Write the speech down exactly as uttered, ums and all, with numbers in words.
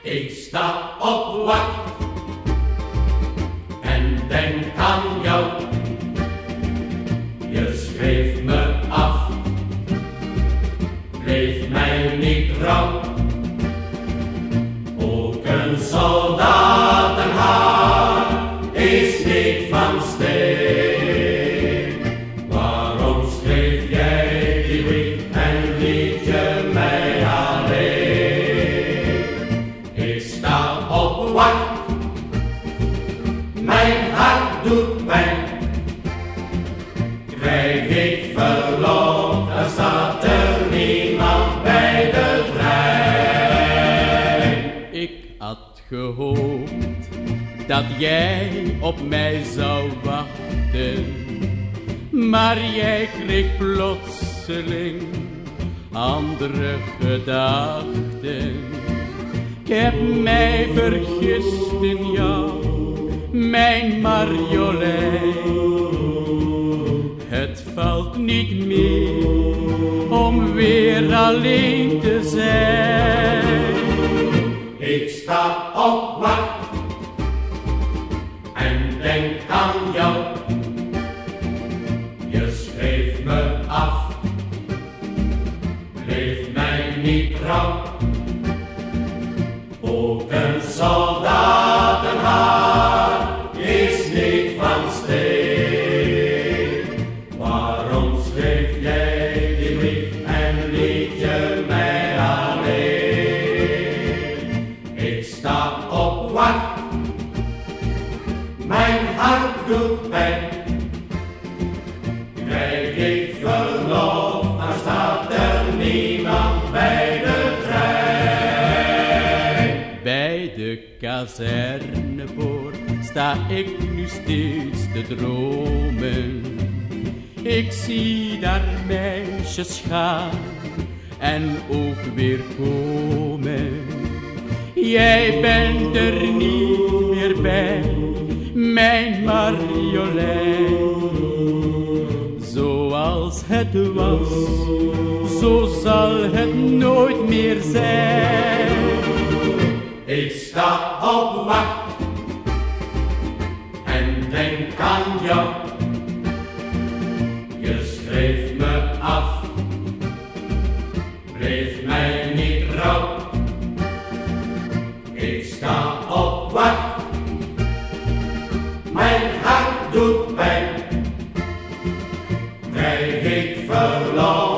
Ik sta op wacht en denk aan jou. Je schreef me af, bleef mij niet trouw. Ook een soldatenhart is niet van steen. Waarom schreef jij die brief en liet je mij alleen? Ik sta op wacht, mijn hart doet pijn. Krijg ik verlof, dan staat er niemand bij de trein. Ik had gehoopt dat jij op mij zou wachten, maar jij kreeg plotseling andere gedachten. Ik heb mij vergist in jou, mijn Marjolein. Het valt niet meer om weer alleen te zijn. Ik sta op wacht en denk aan jou. Je schreef me af, bleef mij niet trouw. Ook een soldatenhart is niet van steen. Waarom schreef jij die brief en liet je mij alleen? Ik sta op wacht, mijn hart doet pijn. Krijg ik verlof, dan staat er niemand bij de trein. Bij de kazernepoort sta ik nu steeds te dromen. Ik zie daar meisjes gaan en ook weer komen. Jij bent er niet meer bij, mijn Marjolein. Zoals het was, zo zal het nooit meer zijn. Ik sta op wacht en denk aan jou. Je schreef me af, bleef mij niet trouw. Ik sta op wacht, mijn hart doet pijn. Krijg ik verlof,